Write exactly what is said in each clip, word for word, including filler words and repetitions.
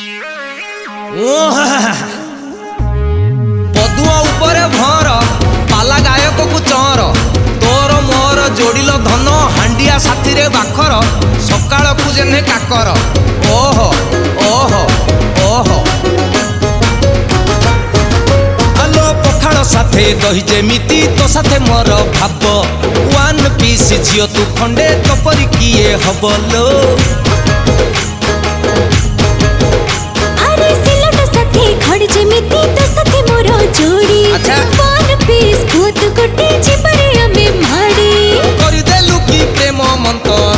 पदुआ उपरे भर पाला गायक को चर तोर मोर जोड़िल धन हांडिया साथी रे बाखर सकाळ को जेने काकर ओहो ओहो ओहो आलो पखाड़ साथे दही जेमिति तो साथे मोर भाब वन पीस झियो तू खंडे तपरी किए हबलो खड़ जेमिति तो सखे मोर जोड़ी वन पीस भूत गोटे जीवरे हमें माड़ी करि देलु की प्रेम मंतर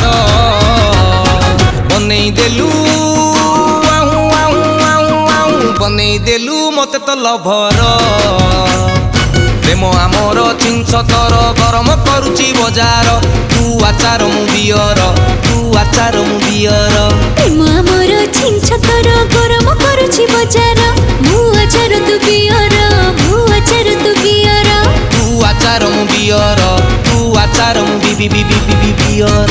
बनै देलु आउ आउ आउ आउ बनै देलु मते तो लभर प्रेम आमर चिंचतर गरम करुची बजार तू आचार मु बियर तू आचार मु बियर प्रेम आमर चिंचतर गरम करुची बजार मु आचार तू बियर मु आचार तू बियर तू आचार मु बियर तू आचार मु बि बि बि बि बि बियर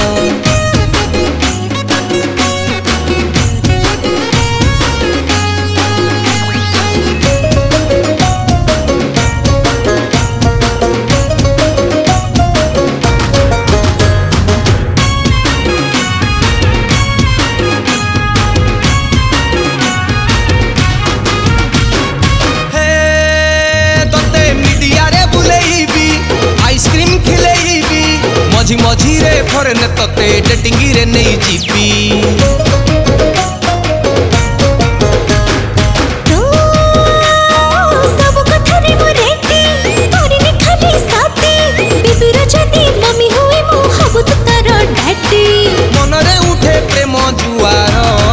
मझी मझी रे फरेन तते डेटिंग रे नहीं जीपी तो सब कथा रे मो रेटी तोरी ने खाली साथी बिबिर जदी मम्मी हुई मु हबु तो तार डैडी मन रे उठे प्रेम जुआर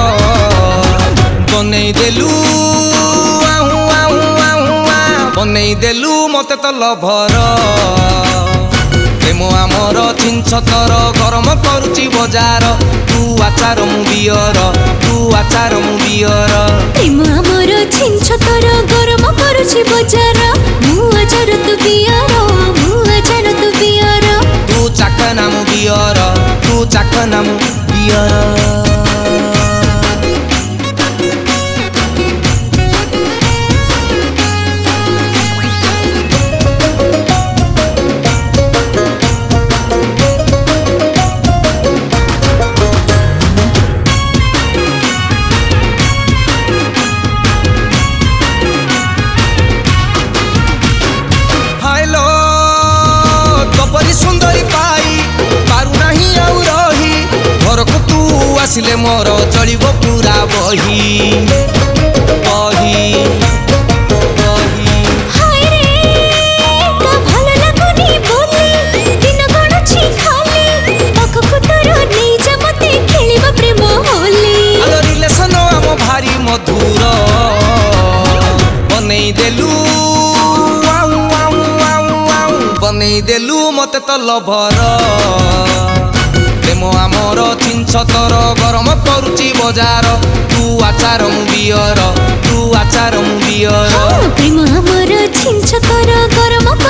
बनै देलु आउ आउ आउ बनै देलु मते तो लभर प्रेम आमर चिंचतर गरम करुची बजार तू आचार मु बियर तू आचार मु बियर प्रेम आमर चिंचतर गरम करुची बजार मु आचार तू बियर मु आचार तू बियर तू चाखना मु बियर तू चाखना मु बियर आसिले मोर चलिबो पूरा बही बही बही हाय रे का भल लागुनी बोली दिन गणछि खाली पाखकु तोर नै जा मते खेलिबा प्रेम होली आलो रिलेशन हम भारी मधुर बनै देलु आउ आउ आउ आउ बनै देलु मते तो लभर प्रेम आमर चिंचतर गरम करुची बजार तू आचार मु बियर तू आचार मु बियर प्रेम आमर चिंचतर गरम